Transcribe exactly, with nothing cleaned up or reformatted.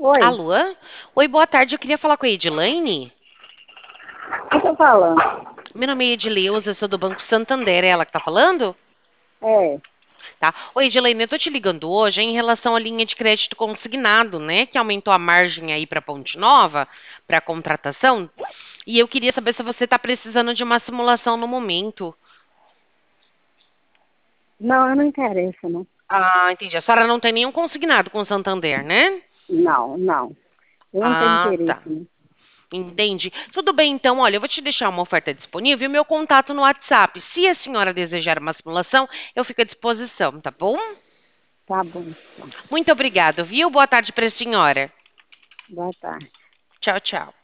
Oi, Alô? Oi, boa tarde. Eu queria falar com a Edilane. quem tá falando? Meu nome é Edileuza, eu sou do Banco Santander. É ela que tá falando? É, Tá. Oi, Edilane, eu tô te ligando hoje em relação à linha de crédito consignado, né? Que aumentou a margem aí para Ponte Nova, para contratação. E eu queria saber se você tá precisando de uma simulação no momento. não, eu não interesso, não. Ah, entendi. A senhora não tem nenhum consignado com o Santander, né? Não, não. Eu não tenho Ah, interesse, tá. não. Entendi. Tudo bem, então, olha, eu vou te deixar uma oferta disponível e o meu contato no WhatsApp. Se a senhora desejar uma simulação, eu fico à disposição, tá bom? Tá bom, então. Muito obrigada, viu? Boa tarde para a senhora. Boa tarde. Tchau, tchau.